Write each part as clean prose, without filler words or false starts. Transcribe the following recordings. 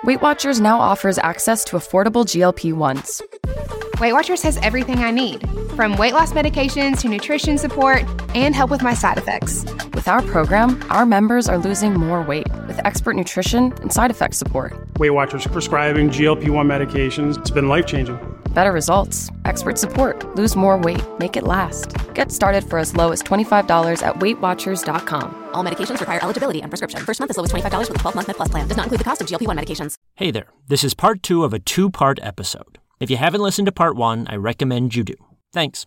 Weight Watchers now offers access to affordable GLP-1s. Weight Watchers has everything I need, from weight loss medications to nutrition support and help with my side effects. With our program, our members are losing more weight with expert nutrition and side effect support. Weight Watchers prescribing GLP-1 medications. It's been life-changing. Better results, expert support, lose more weight, make it last. Get started for as low as $25 at WeightWatchers.com. All medications require eligibility and prescription. First month as low as $25 with a 12-month Med Plus plan. Does not include the cost of GLP-1 medications. Hey there, this is part 2 of a 2-part episode. If you haven't listened to part 1, I recommend you do. Thanks.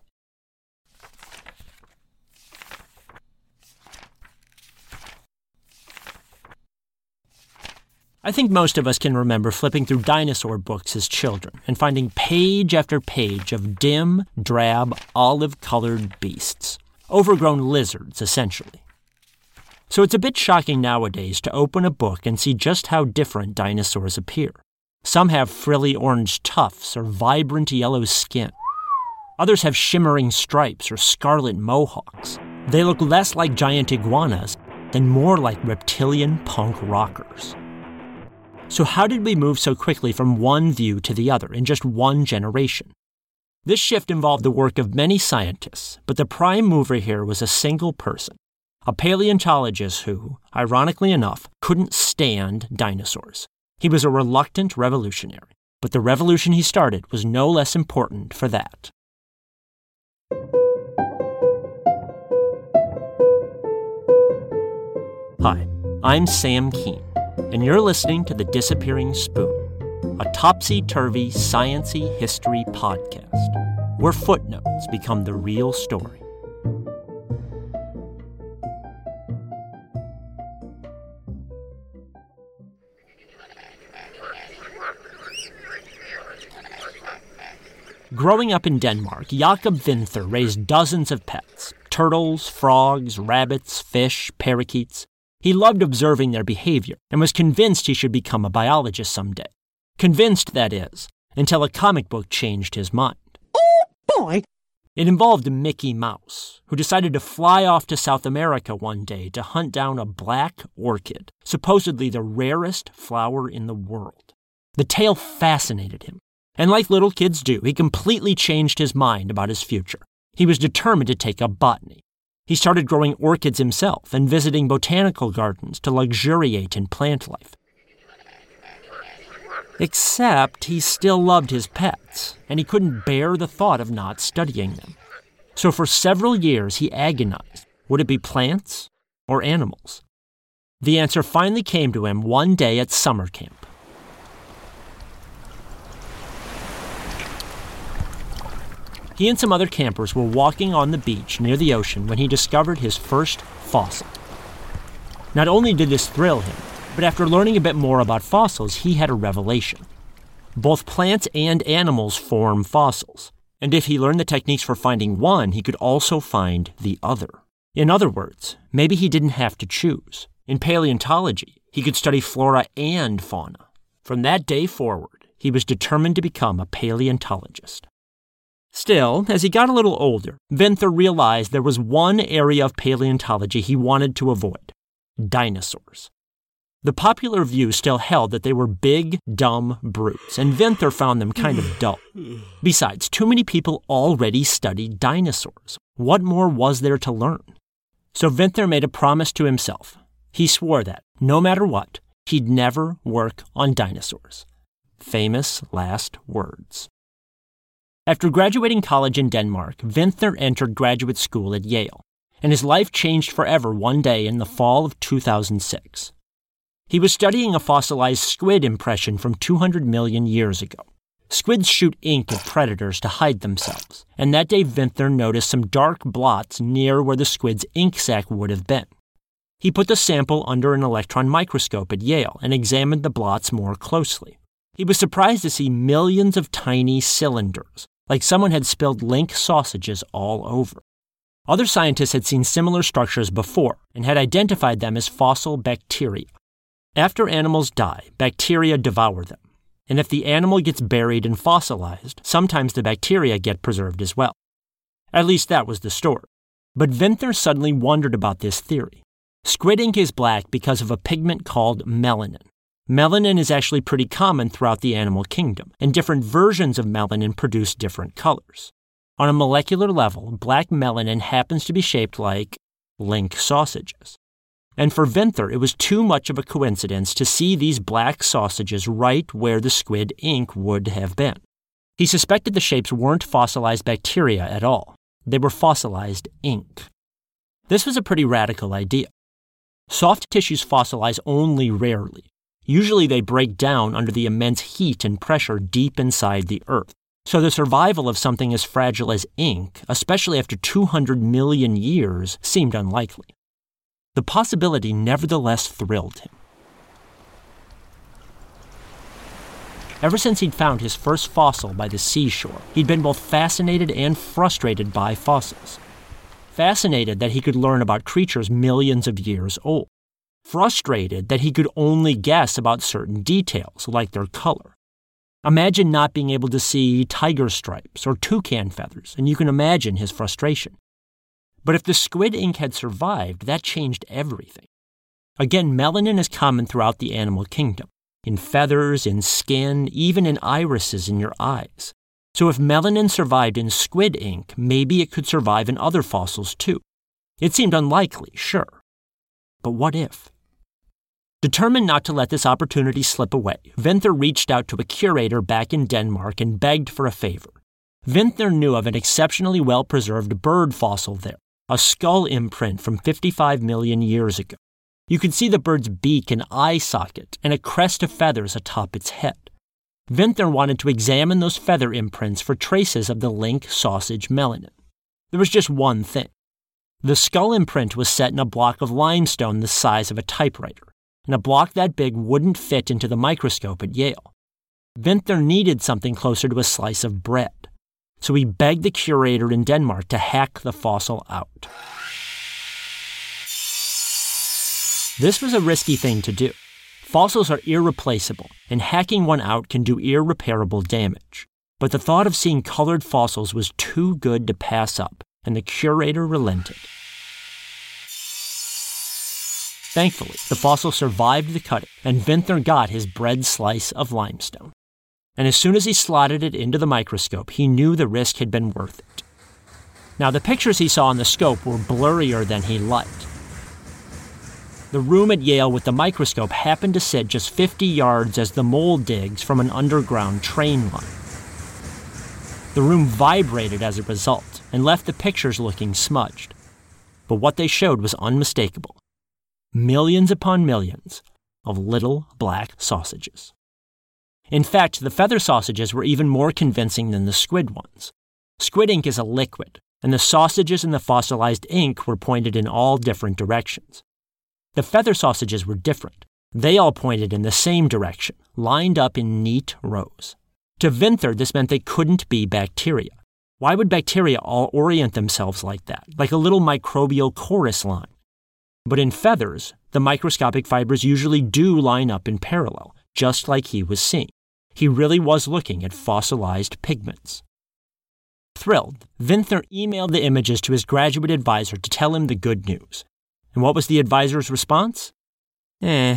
I think most of us can remember flipping through dinosaur books as children and finding page after page of dim, drab, olive-colored beasts. Overgrown lizards, essentially. So it's a bit shocking nowadays to open a book and see just how different dinosaurs appear. Some have frilly orange tufts or vibrant yellow skin. Others have shimmering stripes or scarlet mohawks. They look less like giant iguanas and more like reptilian punk rockers. So how did we move so quickly from one view to the other in just one generation? This shift involved the work of many scientists, but the prime mover here was a single person, a paleontologist who, ironically enough, couldn't stand dinosaurs. He was a reluctant revolutionary, but the revolution he started was no less important for that. Hi, I'm Sam Keane, and you're listening to The Disappearing Spoon, a topsy-turvy, science-y history podcast, where footnotes become the real story. Growing up in Denmark, Jakob Winther raised dozens of pets: turtles, frogs, rabbits, fish, parakeets. He loved observing their behavior and was convinced he should become a biologist someday. Convinced, that is, until a comic book changed his mind. Oh, boy! It involved Mickey Mouse, who decided to fly off to South America one day to hunt down a black orchid, supposedly the rarest flower in the world. The tale fascinated him. And like little kids do, he completely changed his mind about his future. He was determined to take up botany. He started growing orchids himself and visiting botanical gardens to luxuriate in plant life. Except he still loved his pets, and he couldn't bear the thought of not studying them. So for several years he agonized. Would it be plants or animals? The answer finally came to him one day at summer camp. He and some other campers were walking on the beach near the ocean when he discovered his first fossil. Not only did this thrill him, but after learning a bit more about fossils, he had a revelation. Both plants and animals form fossils, and if he learned the techniques for finding one, he could also find the other. In other words, maybe he didn't have to choose. In paleontology, he could study flora and fauna. From that day forward, he was determined to become a paleontologist. Still, as he got a little older, Winther realized there was one area of paleontology he wanted to avoid: dinosaurs. The popular view still held that they were big, dumb brutes, and Winther found them kind of dull. Besides, too many people already studied dinosaurs. What more was there to learn? So Winther made a promise to himself. He swore that, no matter what, he'd never work on dinosaurs. Famous last words. After graduating college in Denmark, Winther entered graduate school at Yale, and his life changed forever one day in the fall of 2006. He was studying a fossilized squid impression from 200 million years ago. Squids shoot ink at predators to hide themselves, and that day Winther noticed some dark blots near where the squid's ink sac would have been. He put the sample under an electron microscope at Yale and examined the blots more closely. He was surprised to see millions of tiny cylinders, like someone had spilled Lindt sausages all over. Other scientists had seen similar structures before and had identified them as fossil bacteria. After animals die, bacteria devour them. And if the animal gets buried and fossilized, sometimes the bacteria get preserved as well. At least that was the story. But Winther suddenly wondered about this theory. Squid ink is black because of a pigment called melanin. Melanin is actually pretty common throughout the animal kingdom, and different versions of melanin produce different colors. On a molecular level, black melanin happens to be shaped like link sausages. And for Winther, it was too much of a coincidence to see these black sausages right where the squid ink would have been. He suspected the shapes weren't fossilized bacteria at all. They were fossilized ink. This was a pretty radical idea. Soft tissues fossilize only rarely. Usually they break down under the immense heat and pressure deep inside the earth. So the survival of something as fragile as ink, especially after 200 million years, seemed unlikely. The possibility nevertheless thrilled him. Ever since he'd found his first fossil by the seashore, he'd been both fascinated and frustrated by fossils. Fascinated that he could learn about creatures millions of years old. Frustrated that he could only guess about certain details, like their color. Imagine not being able to see tiger stripes or toucan feathers, and you can imagine his frustration. But if the squid ink had survived, that changed everything. Again, melanin is common throughout the animal kingdom. In feathers, in skin, even in irises in your eyes. So if melanin survived in squid ink, maybe it could survive in other fossils too. It seemed unlikely, sure. But what if? Determined not to let this opportunity slip away, Winther reached out to a curator back in Denmark and begged for a favor. Winther knew of an exceptionally well-preserved bird fossil there, a skull imprint from 55 million years ago. You could see the bird's beak and eye socket and a crest of feathers atop its head. Winther wanted to examine those feather imprints for traces of the link sausage melanin. There was just one thing. The skull imprint was set in a block of limestone the size of a typewriter, and a block that big wouldn't fit into the microscope at Yale. Winther needed something closer to a slice of bread, so he begged the curator in Denmark to hack the fossil out. This was a risky thing to do. Fossils are irreplaceable, and hacking one out can do irreparable damage. But the thought of seeing colored fossils was too good to pass up, and the curator relented. Thankfully, the fossil survived the cutting, and Winther got his bread slice of limestone. And as soon as he slotted it into the microscope, he knew the risk had been worth it. Now, the pictures he saw in the scope were blurrier than he liked. The room at Yale with the microscope happened to sit just 50 yards as the mole digs from an underground train line. The room vibrated as a result and left the pictures looking smudged. But what they showed was unmistakable. Millions upon millions of little black sausages. In fact, the feather sausages were even more convincing than the squid ones. Squid ink is a liquid, and the sausages in the fossilized ink were pointed in all different directions. The feather sausages were different. They all pointed in the same direction, lined up in neat rows. To Winther, this meant they couldn't be bacteria. Why would bacteria all orient themselves like that, like a little microbial chorus line? But in feathers, the microscopic fibers usually do line up in parallel, just like he was seeing. He really was looking at fossilized pigments. Thrilled, Winther emailed the images to his graduate advisor to tell him the good news. And what was the advisor's response? The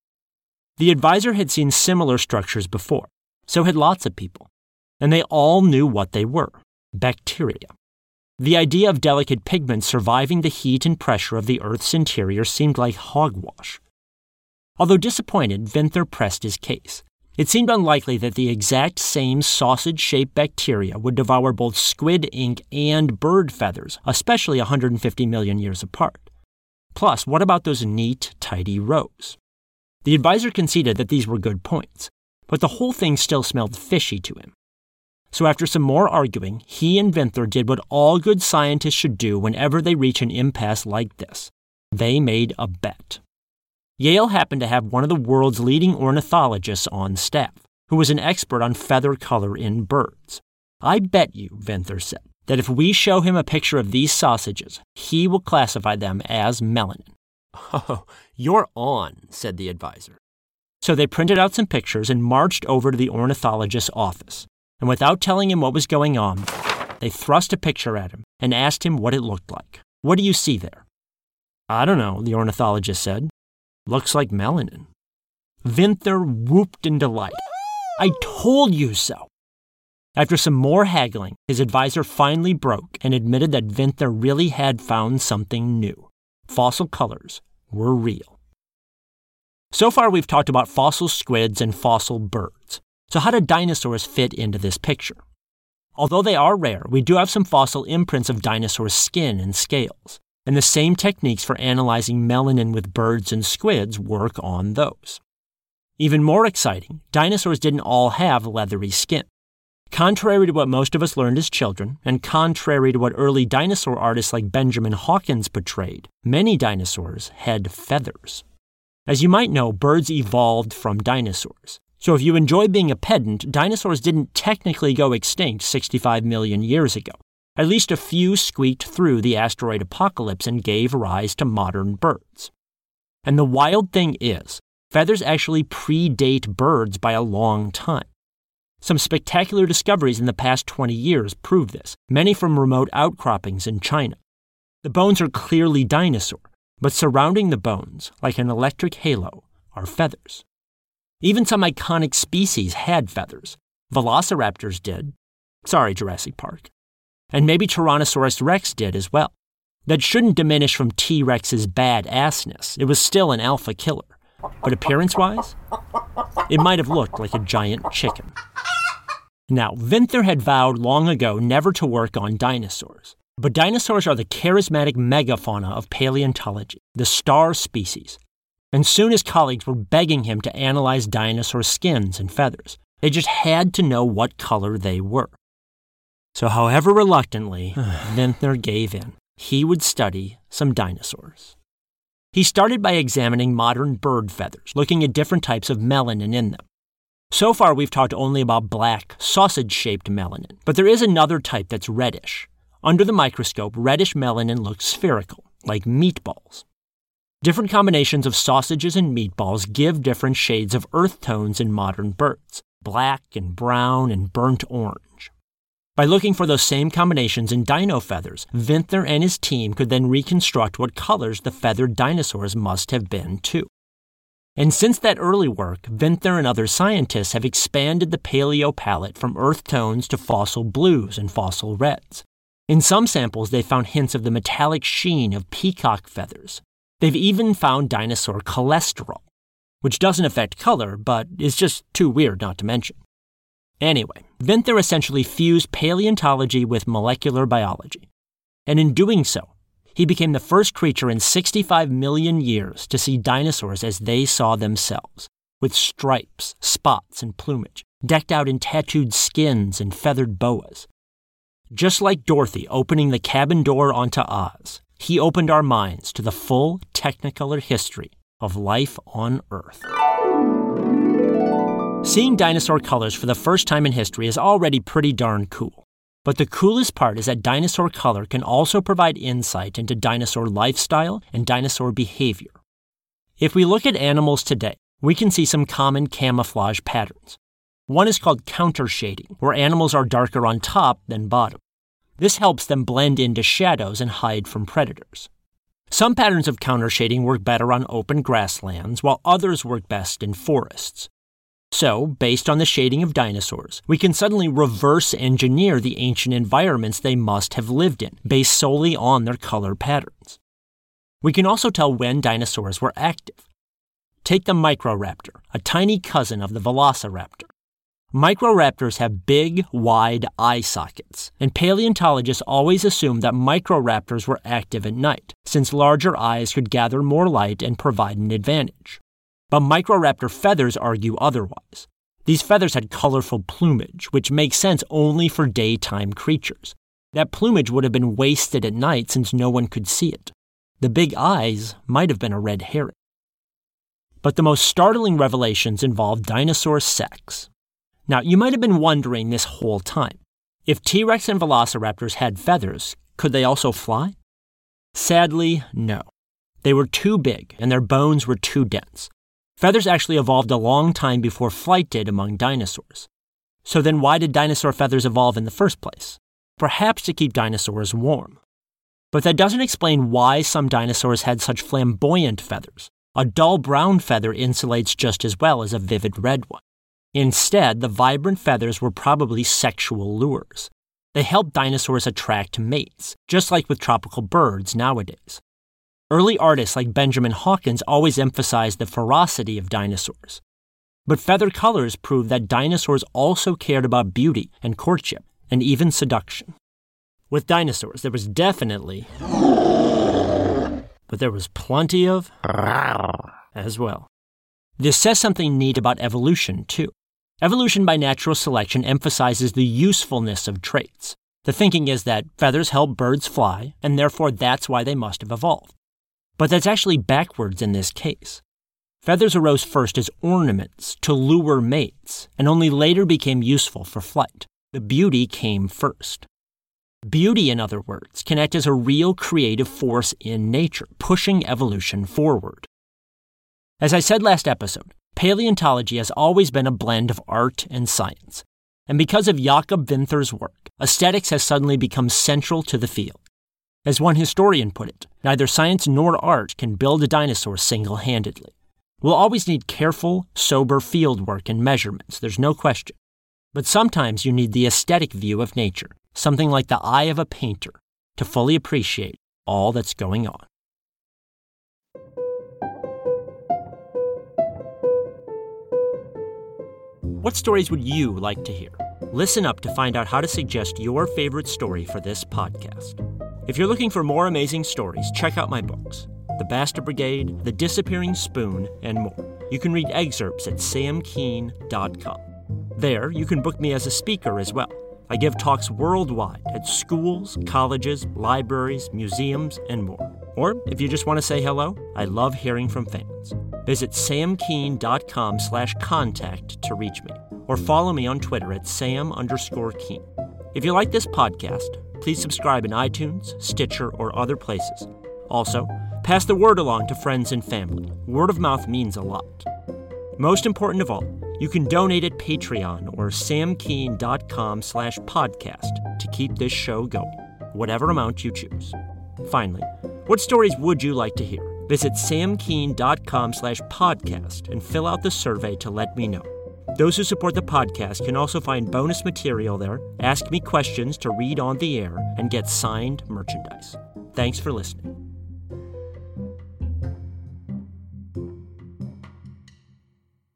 advisor had seen similar structures before. So had lots of people. And they all knew what they were. Bacteria. The idea of delicate pigments surviving the heat and pressure of the Earth's interior seemed like hogwash. Although disappointed, Winther pressed his case. It seemed unlikely that the exact same sausage-shaped bacteria would devour both squid ink and bird feathers, especially 150 million years apart. Plus, what about those neat, tidy rows? The advisor conceded that these were good points, but the whole thing still smelled fishy to him. So after some more arguing, he and Winther did what all good scientists should do whenever they reach an impasse like this. They made a bet. Yale happened to have one of the world's leading ornithologists on staff, who was an expert on feather color in birds. I bet you, Winther said, that if we show him a picture of these sausages, he will classify them as melanin. Oh, you're on, said the advisor. So they printed out some pictures and marched over to the ornithologist's office. And without telling him what was going on, they thrust a picture at him and asked him what it looked like. What do you see there? I don't know, the ornithologist said. Looks like melanin. Winther whooped in delight. "I told you so!" After some more haggling, his advisor finally broke and admitted that Winther really had found something new. Fossil colors were real. So far, we've talked about fossil squids and fossil birds. So how do dinosaurs fit into this picture? Although they are rare, we do have some fossil imprints of dinosaur skin and scales, and the same techniques for analyzing melanin with birds and squids work on those. Even more exciting, dinosaurs didn't all have leathery skin. Contrary to what most of us learned as children, and contrary to what early dinosaur artists like Benjamin Hawkins portrayed, many dinosaurs had feathers. As you might know, birds evolved from dinosaurs. So if you enjoy being a pedant, dinosaurs didn't technically go extinct 65 million years ago. At least a few squeaked through the asteroid apocalypse and gave rise to modern birds. And the wild thing is, feathers actually predate birds by a long time. Some spectacular discoveries in the past 20 years prove this, many from remote outcroppings in China. The bones are clearly dinosaur, but surrounding the bones, like an electric halo, are feathers. Even some iconic species had feathers. Velociraptors did. Sorry, Jurassic Park. And maybe Tyrannosaurus Rex did as well. That shouldn't diminish from T-Rex's badassness. It was still an alpha killer. But appearance-wise, it might have looked like a giant chicken. Now, Winther had vowed long ago never to work on dinosaurs. But dinosaurs are the charismatic megafauna of paleontology, the star species. And soon his colleagues were begging him to analyze dinosaur skins and feathers. They just had to know what color they were. So however reluctantly, Winther gave in. He would study some dinosaurs. He started by examining modern bird feathers, looking at different types of melanin in them. So far, we've talked only about black, sausage-shaped melanin, but there is another type that's reddish. Under the microscope, reddish melanin looks spherical, like meatballs. Different combinations of sausages and meatballs give different shades of earth tones in modern birds, black and brown and burnt orange. By looking for those same combinations in dino feathers, Winther and his team could then reconstruct what colors the feathered dinosaurs must have been too. And since that early work, Winther and other scientists have expanded the paleo palette from earth tones to fossil blues and fossil reds. In some samples, they found hints of the metallic sheen of peacock feathers. They've even found dinosaur cholesterol, which doesn't affect color, but is just too weird not to mention. Anyway, Winther essentially fused paleontology with molecular biology. And in doing so, he became the first creature in 65 million years to see dinosaurs as they saw themselves, with stripes, spots, and plumage, decked out in tattooed skins and feathered boas. Just like Dorothy opening the cabin door onto Oz, he opened our minds to the full technicolor history of life on Earth. Seeing dinosaur colors for the first time in history is already pretty darn cool. But the coolest part is that dinosaur color can also provide insight into dinosaur lifestyle and dinosaur behavior. If we look at animals today, we can see some common camouflage patterns. One is called countershading, where animals are darker on top than bottom. This helps them blend into shadows and hide from predators. Some patterns of countershading work better on open grasslands, while others work best in forests. So, based on the shading of dinosaurs, we can suddenly reverse engineer the ancient environments they must have lived in, based solely on their color patterns. We can also tell when dinosaurs were active. Take the Microraptor, a tiny cousin of the Velociraptor. Microraptors have big, wide eye sockets, and paleontologists always assumed that Microraptors were active at night, since larger eyes could gather more light and provide an advantage. But Microraptor feathers argue otherwise. These feathers had colorful plumage, which makes sense only for daytime creatures. That plumage would have been wasted at night since no one could see it. The big eyes might have been a red herring. But the most startling revelations involve dinosaur sex. Now, you might have been wondering this whole time, if T-Rex and Velociraptors had feathers, could they also fly? Sadly, no. They were too big, and their bones were too dense. Feathers actually evolved a long time before flight did among dinosaurs. So then why did dinosaur feathers evolve in the first place? Perhaps to keep dinosaurs warm. But that doesn't explain why some dinosaurs had such flamboyant feathers, A dull brown feather insulates just as well as a vivid red one. Instead, the vibrant feathers were probably sexual lures. They helped dinosaurs attract mates, just like with tropical birds nowadays. Early artists like Benjamin Hawkins always emphasized the ferocity of dinosaurs. But feather colors proved that dinosaurs also cared about beauty and courtship, and even seduction. With dinosaurs, there was definitely, but there was plenty of as well. This says something neat about evolution, too. Evolution by natural selection emphasizes the usefulness of traits. The thinking is that feathers help birds fly, and therefore that's why they must have evolved. But that's actually backwards in this case. Feathers arose first as ornaments to lure mates, and only later became useful for flight. The beauty came first. Beauty, in other words, can act as a real creative force in nature, pushing evolution forward. As I said last episode, paleontology has always been a blend of art and science. And because of Jakob Winther's work, aesthetics has suddenly become central to the field. As one historian put it, neither science nor art can build a dinosaur single-handedly. We'll always need careful, sober field work and measurements, there's no question. But sometimes you need the aesthetic view of nature, something like the eye of a painter, to fully appreciate all that's going on. What stories would you like to hear? Listen up to find out how to suggest your favorite story for this podcast. If you're looking for more amazing stories, check out my books, The Bastard Brigade, The Disappearing Spoon, and more. You can read excerpts at samkeen.com. There, you can book me as a speaker as well. I give talks worldwide at schools, colleges, libraries, museums, and more. Or if you just want to say hello, I love hearing from fans. Visit samkeen.com/contact to reach me, or follow me on Twitter at sam_keen. If you like this podcast, please subscribe in iTunes, Stitcher, or other places. Also, pass the word along to friends and family. Word of mouth means a lot. Most important of all, you can donate at Patreon or samkeen.com/podcast to keep this show going, whatever amount you choose. Finally, what stories would you like to hear? Visit samkeen.com/podcast and fill out the survey to let me know. Those who support the podcast can also find bonus material there, ask me questions to read on the air, and get signed merchandise. Thanks for listening.